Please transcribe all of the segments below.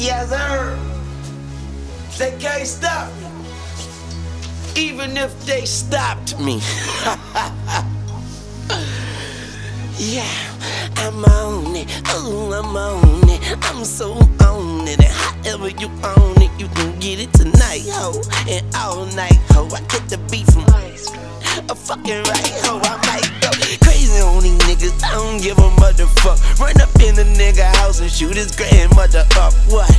Yes, sir. They can't stop me. Even if they stopped me. Yeah, I'm on it. Ooh, I'm on it. I'm so on it. And however you own it, you can get it tonight, ho. And all night, ho. I get the beat from a fucking right, ho. I might go crazy on these niggas. I don't give a motherfuck. Run up in the nigga house and shoot his grandmother up. What?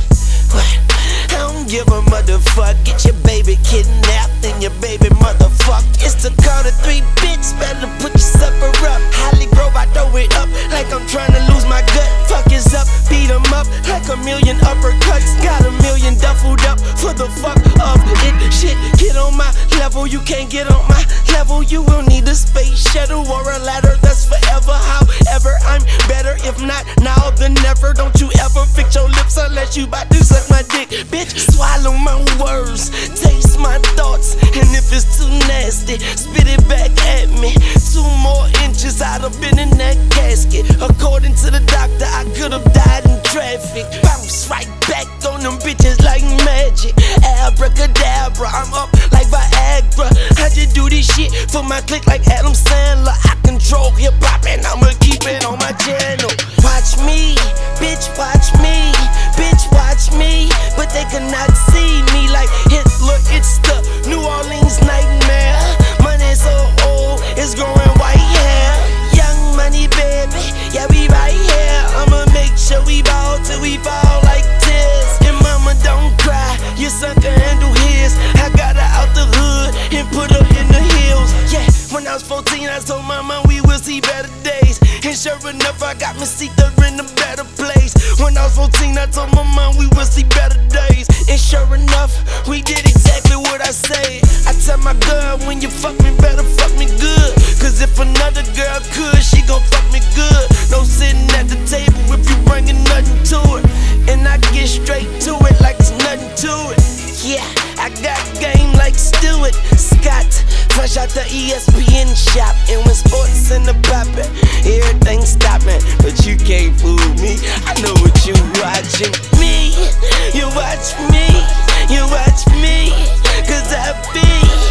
I don't give a motherfuck. Get your baby kidnapped and your baby motherfucked. It's the Carter 3, bitch. Better put your supper up. Holly Grove, I throw it up like I'm trying to lose my gut. Fuck is up, beat 'em up like a million uppercuts. Got a million duffled up for the fuck of it. Shit, get on my level. You can't get on my level. You will need a space shuttle or a ladder. That's forever. However, I'm better. If not now, then never. Don't you ever fix your lips unless you bout to suck my dick. Bitch, swallow my words, taste my thoughts, and if it's too nasty, spit it back at me. 2 more inches, I'd have been in that casket. According to the doctor, I could have died in traffic. Bounce right back on them bitches like magic. Abracadabra, I'm up like Viagra. I just do this shit for my clique like Adam Sandler. I control hip-hop and I'ma keep it on my channel. Watch me, bitch, watch me. Bitch, watch me, but they cannot see me like Hitler. It's the New Orleans nightmare. Money so old, it's growing white hair. Young money, baby, yeah, we right here. I'ma make sure we ball till we fall like this. And mama, don't cry, your son can handle his. I got her out the hood and put her in the hills. Yeah, when I was 14, I told mama we will see better days. And sure enough, I got me seated in a better place. When I was 14, I told my mom we would see better days. And sure enough, we did exactly what I said. I tell my girl, when you fuck me, better fuck me good. Cause if another girl could, she gon' fuck me good. No sitting at the table if you bringing nothing to it. And I get straight to it like it's nothing to it. Yeah, I got game like Stewart Scott. Fresh out the ESPN shop. And when sports in the poppin', everything stoppin'. But you can't fool me, I know what you watching. Me, you watch me, you watch me. Cause I be,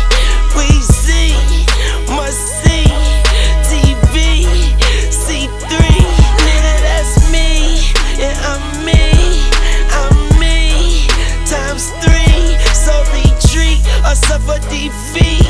we see, must see, TV, C3. Nigga, that's me, yeah, I'm me, I'm me. Times 3, so retreat or suffer defeat.